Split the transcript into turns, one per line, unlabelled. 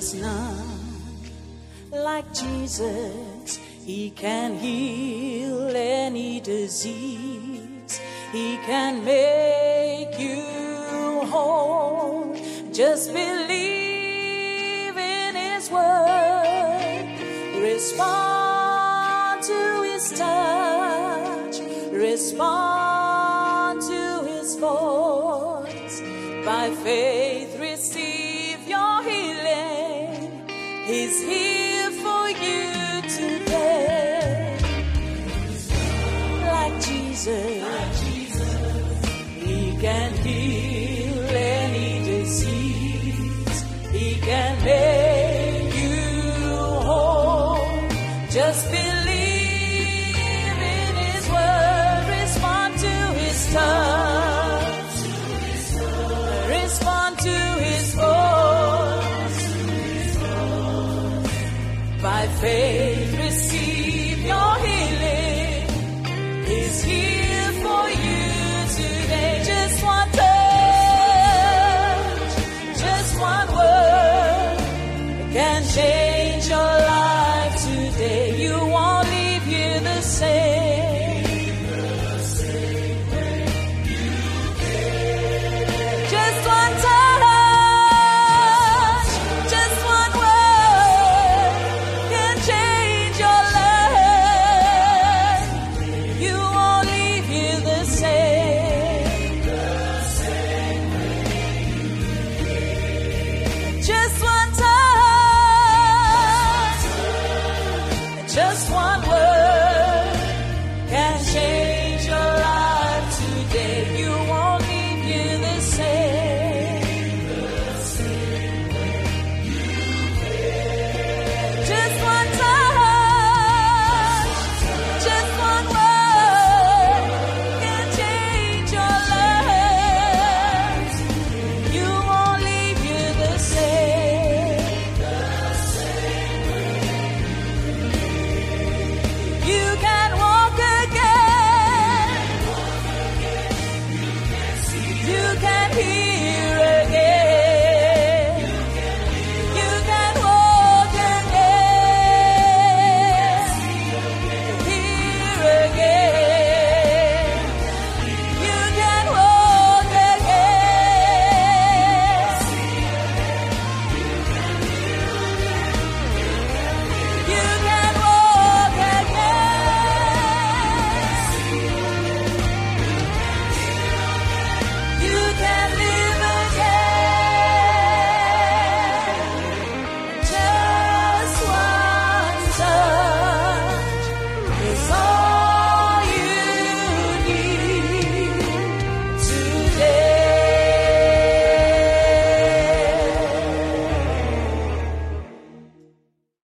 is none like Jesus. He can heal any disease. He can make you whole. Just believe in His word. Respond to His touch. Respond to His voice. By faith receive your healing. He's here for you today. Like Jesus, He can heal any disease. He can make you whole. Just believe in His word. Respond to His touch. Respond to His voice. By faith receive your healing. He's here for you today. Just one touch, just one word can change your life today. You won't leave here the same. Just one touch, just one word can change your life. You won't leave here the same. Just one touch, just one word